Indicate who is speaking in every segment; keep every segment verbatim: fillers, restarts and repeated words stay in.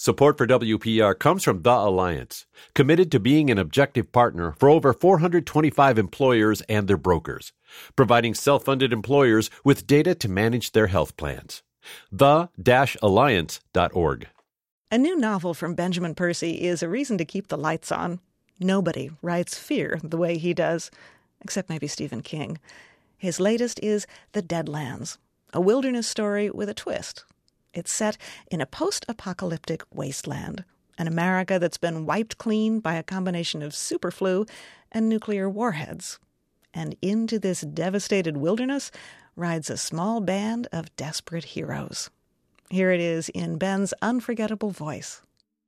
Speaker 1: Support for W P R comes from The Alliance, committed to being an objective partner for over four hundred twenty-five employers and their brokers, providing self-funded employers with data to manage their health plans. the dash alliance dot org.
Speaker 2: A new novel from Benjamin Percy is a reason to keep the lights on. Nobody writes fear the way he does, except maybe Stephen King. His latest is The Deadlands, a wilderness story with a twist. It's set in a post-apocalyptic wasteland, an America that's been wiped clean by a combination of superflu and nuclear warheads. And into this devastated wilderness rides a small band of desperate heroes. Here it is in Ben's unforgettable voice.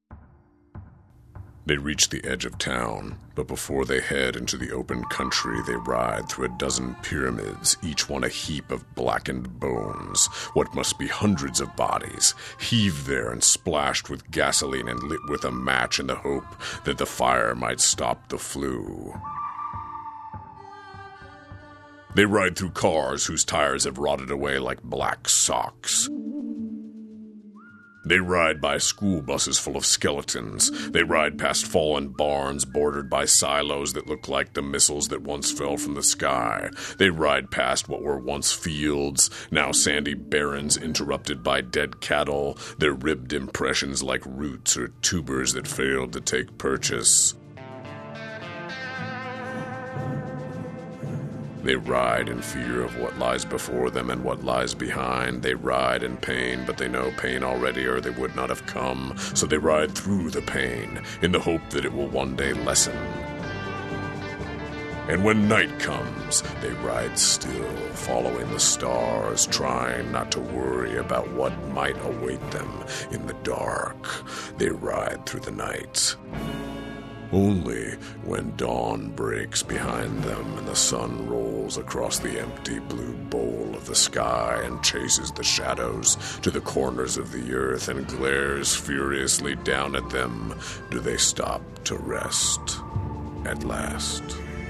Speaker 3: They reach the edge of town, but before they head into the open country, they ride through a dozen pyramids, each one a heap of blackened bones, what must be hundreds of bodies, heaved there and splashed with gasoline and lit with a match in the hope that the fire might stop the flu. They ride through cars whose tires have rotted away like black socks. They ride by school buses full of skeletons. They ride past fallen barns bordered by silos that look like the missiles that once fell from the sky. They ride past what were once fields, now sandy barrens interrupted by dead cattle, their ribbed impressions like roots or tubers that failed to take purchase. They ride in fear of what lies before them and what lies behind. They ride in pain, but they know pain already or they would not have come. So they ride through the pain in the hope that it will one day lessen. And when night comes, they ride still, following the stars, trying not to worry about what might await them in the dark. They ride through the night. Only when dawn breaks behind them and the sun rolls across the empty blue bowl of the sky and chases the shadows to the corners of the earth and glares furiously down at them, do they stop to rest at last.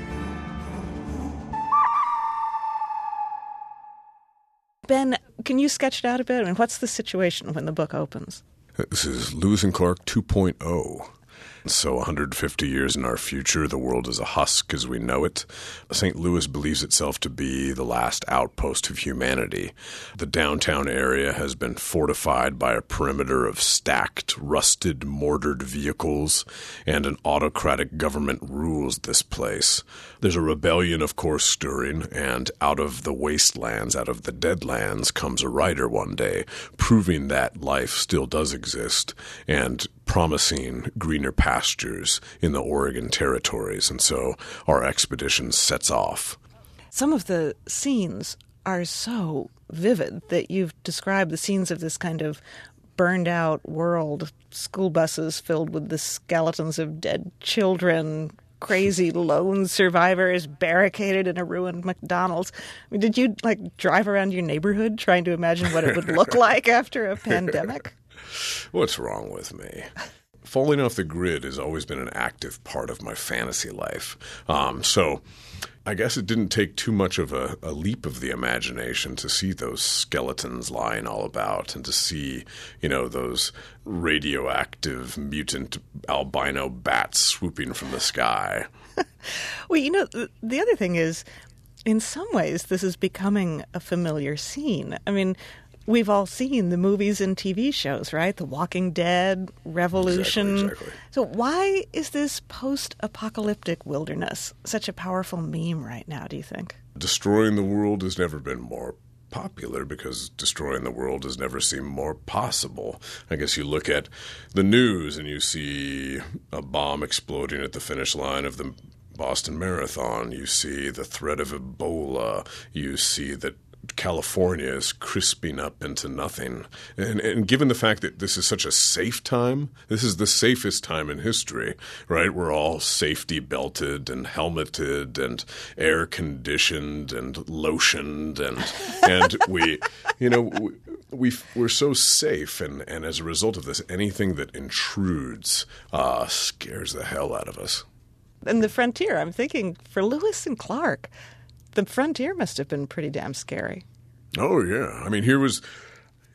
Speaker 2: Ben, can you sketch it out a bit? I mean, what's the situation when the book opens?
Speaker 3: This is Lewis and Clark two point oh. So one hundred fifty years in our future, the world is a husk as we know it. Saint Louis believes itself to be the last outpost of humanity. The downtown area has been fortified by a perimeter of stacked, rusted, mortared vehicles, and an autocratic government rules this place. There's a rebellion, of course, stirring, and out of the wastelands, out of the deadlands, comes a writer one day, proving that life still does exist, and promising greener pastures in the Oregon territories. And so our expedition sets off.
Speaker 2: Some of the scenes are so vivid that you've described the scenes of this kind of burned out world, school buses filled with the skeletons of dead children, crazy lone survivors barricaded in a ruined McDonald's. I mean, did you like drive around your neighborhood trying to imagine what it would look like after a pandemic?
Speaker 3: What's wrong with me? Falling off the grid has always been an active part of my fantasy life. Um, so I guess it didn't take too much of a, a leap of the imagination to see those skeletons lying all about and to see, you know, those radioactive mutant albino bats swooping from the sky.
Speaker 2: Well, you know, the, the other thing is, in some ways, this is becoming a familiar scene. I mean, we've all seen the movies and T V shows, right? The Walking Dead, Revolution.
Speaker 3: Exactly, exactly.
Speaker 2: So why is this post-apocalyptic wilderness such a powerful meme right now, do you think?
Speaker 3: Destroying the world has never been more popular because destroying the world has never seemed more possible. I guess you look at the news and you see a bomb exploding at the finish line of the Boston Marathon. You see the threat of Ebola. You see that California is crisping up into nothing. And, and given the fact that this is such a safe time, this is the safest time in history, right? We're all safety belted and helmeted and air conditioned and lotioned and and we, you know, we, we we're so safe. And, and as a result of this, anything that intrudes uh, scares the hell out of us.
Speaker 2: And the frontier, I'm thinking for Lewis and Clark, the frontier must have been pretty damn scary.
Speaker 3: Oh, yeah. I mean, here was,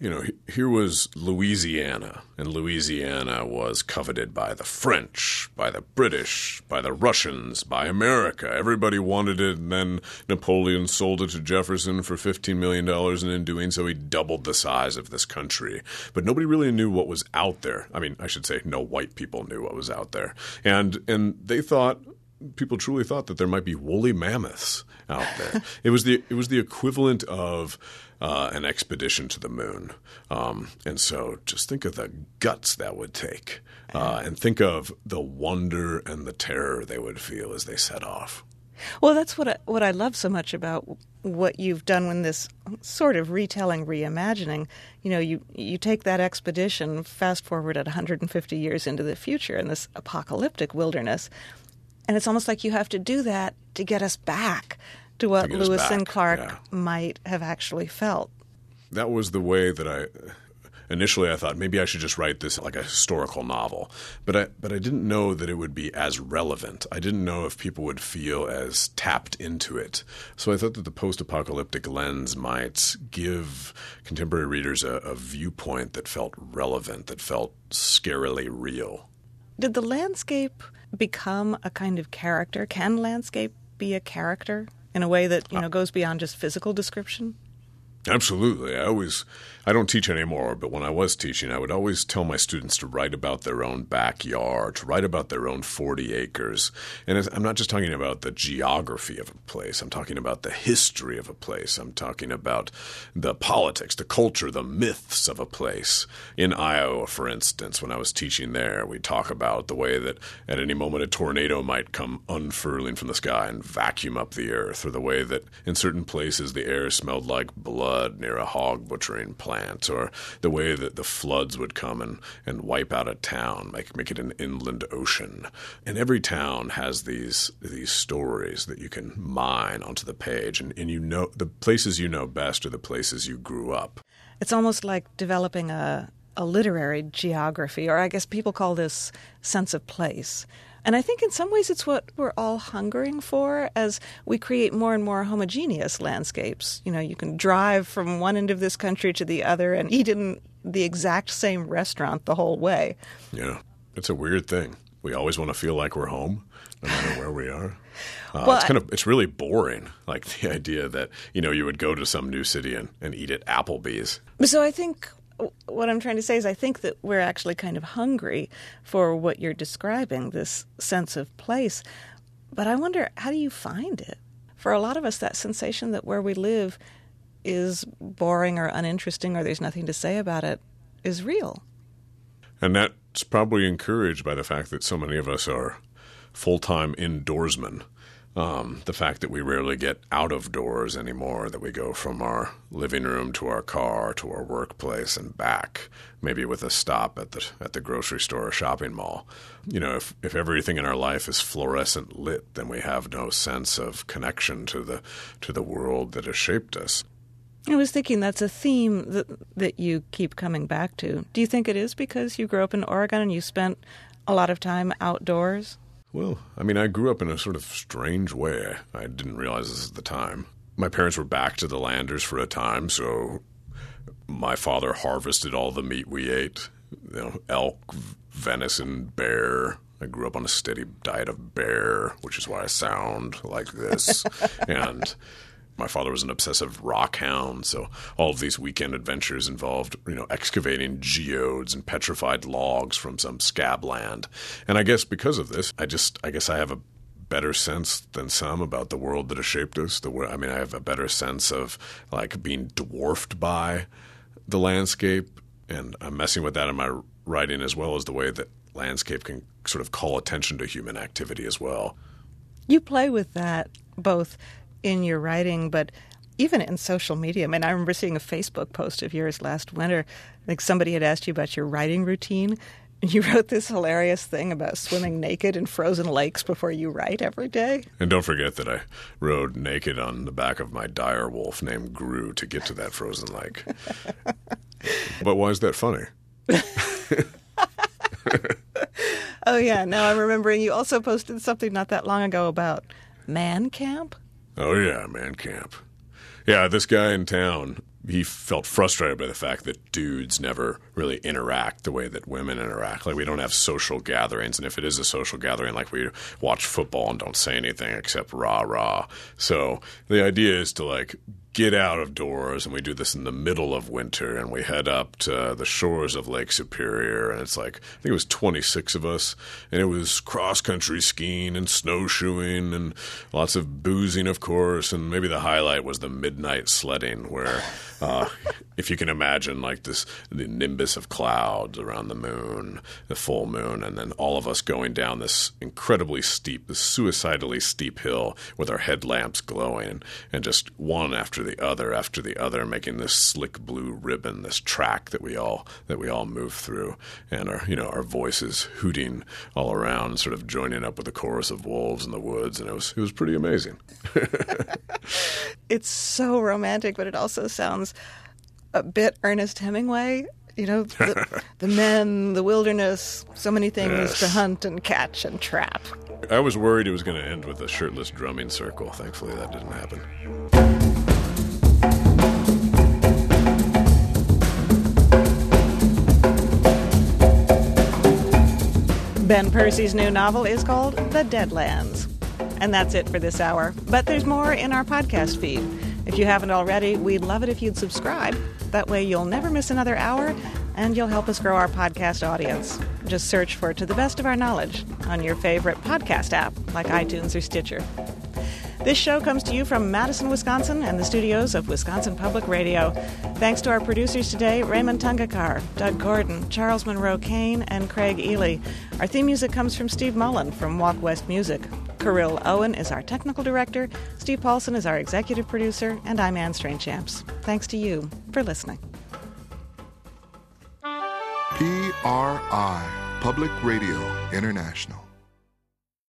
Speaker 3: you know, here was Louisiana, and Louisiana was coveted by the French, by the British, by the Russians, by America. Everybody wanted it, and then Napoleon sold it to Jefferson for fifteen million dollars, and in doing so, he doubled the size of this country. But nobody really knew what was out there. I mean, I should say no white people knew what was out there. And and they thought, people truly thought that there might be woolly mammoths out there. It was the it was the equivalent of uh, an expedition to the moon. Um, and so just think of the guts that would take, uh, and think of the wonder and the terror they would feel as they set off.
Speaker 2: Well, that's what I, what I love so much about what you've done in this sort of retelling, reimagining. You know, you, you take that expedition, fast forward at one hundred fifty years into the future in this apocalyptic wilderness, and it's almost like you have to do that to get us back to what
Speaker 3: To get us
Speaker 2: Lewis
Speaker 3: back,
Speaker 2: and Clark
Speaker 3: yeah.
Speaker 2: might have actually felt.
Speaker 3: That was the way that I initially I thought maybe I should just write this like a historical novel, but I but I didn't know that it would be as relevant. I didn't know if people would feel as tapped into it. So I thought that the post-apocalyptic lens might give contemporary readers a, a viewpoint that felt relevant, that felt scarily real.
Speaker 2: Did the landscape become a kind of character? Can landscape be a character in a way that, you know, goes beyond just physical description?
Speaker 3: Absolutely. I always, I don't teach anymore, but when I was teaching, I would always tell my students to write about their own backyard, to write about their own forty acres. And it's, I'm not just talking about the geography of a place. I'm talking about the history of a place. I'm talking about the politics, the culture, the myths of a place. In Iowa, for instance, when I was teaching there, we talk about the way that at any moment a tornado might come unfurling from the sky and vacuum up the earth, or the way that in certain places the air smelled like blood near a hog butchering plant, or the way that the floods would come and, and wipe out a town, make make it an inland ocean. And every town has these these stories that you can mine onto the page, and, and you know the places you know best are the places you grew up.
Speaker 2: It's almost like developing a, a literary geography, or I guess people call this sense of place. And I think in some ways it's what we're all hungering for as we create more and more homogeneous landscapes. You know, you can drive from one end of this country to the other and eat in the exact same restaurant the whole way.
Speaker 3: Yeah, it's a weird thing. We always want to feel like we're home, no matter where we are. Uh,
Speaker 2: well,
Speaker 3: it's kind of it's really boring, like the idea that, you know, you would go to some new city and, and eat at Applebee's.
Speaker 2: So I think what I'm trying to say is I think that we're actually kind of hungry for what you're describing, this sense of place. But I wonder, how do you find it? For a lot of us, that sensation that where we live is boring or uninteresting or there's nothing to say about it is real.
Speaker 3: And that's probably encouraged by the fact that so many of us are full-time indoorsmen. Um, the fact that we rarely get out of doors anymore, that we go from our living room to our car to our workplace and back, maybe with a stop at the at the grocery store or shopping mall. You know, if, if everything in our life is fluorescent lit, then we have no sense of connection to the to the world that has shaped us.
Speaker 2: I was thinking that's a theme that that you keep coming back to. Do you think it is because you grew up in Oregon and you spent a lot of time outdoors?
Speaker 3: Well, I mean, I grew up in a sort of strange way. I didn't realize this at the time. My parents were back to the Landers for a time, so my father harvested all the meat we ate. You know, elk, venison, bear. I grew up on a steady diet of bear, which is why I sound like this. And my father was an obsessive rock hound, so all of these weekend adventures involved, you know, excavating geodes and petrified logs from some scab land. And I guess because of this, I just, I guess I have a better sense than some about the world that has shaped us. The I mean, I have a better sense of, like, being dwarfed by the landscape, and I'm messing with that in my writing as well as the way that landscape can sort of call attention to human activity as well.
Speaker 2: You play with that both in your writing, but even in social media. I mean, I remember seeing a Facebook post of yours last winter. I think somebody had asked you about your writing routine, and you wrote this hilarious thing about swimming naked in frozen lakes before you write every day.
Speaker 3: And don't forget that I rode naked on the back of my dire wolf named Gru to get to that frozen lake. But why is that funny?
Speaker 2: Oh, yeah. Now I'm remembering you also posted something not that long ago about man camp.
Speaker 3: Oh, yeah, man camp. Yeah, this guy in town he felt frustrated by the fact that dudes never really interact the way that women interact. Like, we don't have social gatherings, and if it is a social gathering, like, we watch football and don't say anything except rah rah. So the idea is to like get out of doors, and we do this in the middle of winter, and we head up to the shores of Lake Superior, and it's like, I think it was twenty-six of us, and it was cross-country skiing and snowshoeing and lots of boozing, of course, and maybe the highlight was the midnight sledding where, uh, if you can imagine, like this, the nimbus of clouds around the moon, the full moon, and then all of us going down this incredibly steep, this suicidally steep hill with our headlamps glowing, and just one after the other after the other, making this slick blue ribbon, this track that we all that we all move through, and our you know our voices hooting all around, sort of joining up with the chorus of wolves in the woods, and it was it was pretty amazing.
Speaker 2: It's so romantic, but it also sounds a bit Ernest Hemingway. You know, the, the men, the wilderness, so many things
Speaker 3: Yes.
Speaker 2: to hunt and catch and trap.
Speaker 3: I was worried it was going to end with a shirtless drumming circle. Thankfully, that didn't happen.
Speaker 2: Ben Percy's new novel is called The Deadlands. And that's it for this hour. But there's more in our podcast feed. If you haven't already, we'd love it if you'd subscribe. That way you'll never miss another hour, and you'll help us grow our podcast audience. Just search for To the Best of Our Knowledge on your favorite podcast app, like iTunes or Stitcher. This show comes to you from Madison, Wisconsin, and the studios of Wisconsin Public Radio. Thanks to our producers today, Raymond Tungakar, Doug Gordon, Charles Monroe Kane, and Craig Ely. Our theme music comes from Steve Mullen from Walk West Music. Kirill Owen is our technical director, Steve Paulson is our executive producer, and I'm Anne Strainchamps. Thanks to you for listening.
Speaker 4: P R I, Public Radio International.